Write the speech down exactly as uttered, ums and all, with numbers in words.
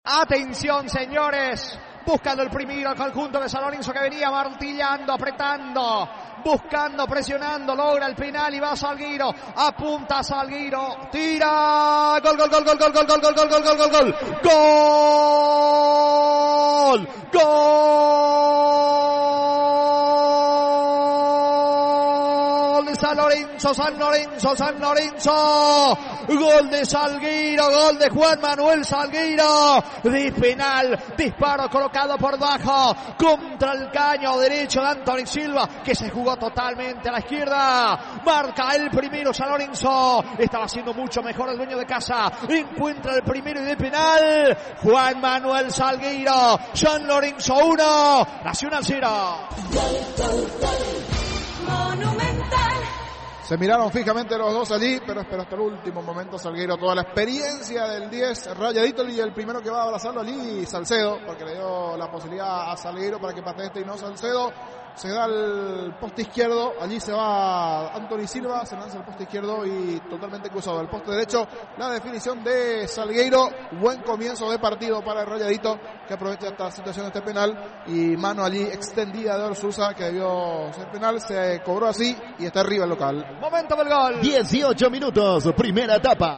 Atención, señores, buscando el primero al conjunto de San Lorenzo que venía martillando, apretando, buscando, presionando, logra el penal y va Salguiro, apunta Salguiro, tira, gol, gol, gol, gol, gol, gol, gol, gol, gol, gol, gol, gol, gol, gol, gol de San Lorenzo, San Lorenzo, San Lorenzo, gol de Salguiro, gol de Juan Manuel Salguiro, de penal, disparo colocado por bajo, contra el caño derecho de Anthony Silva, que se jugó totalmente a la izquierda, marca el primero San Lorenzo, estaba haciendo mucho mejor el dueño de casa, encuentra el primero y de penal, Juan Manuel Salguiro, San Lorenzo uno, Nacional cero. Se miraron fijamente los dos allí, pero espero hasta el último momento Salguiro, toda la experiencia del diez, rayadito, y el primero que va a abrazarlo allí, Salcedo, porque le dio la posibilidad a Salguiro para que patee este y no Salcedo. Se da el poste izquierdo, allí se va Anthony Silva, se lanza el poste izquierdo y totalmente cruzado el poste derecho. La definición de Salgueiro, buen comienzo de partido para el rayadito, que aprovecha esta situación de este penal, y mano allí extendida de Orsusa, que debió ser penal, se cobró así y está arriba el local. Momento del gol. dieciocho minutos, primera etapa.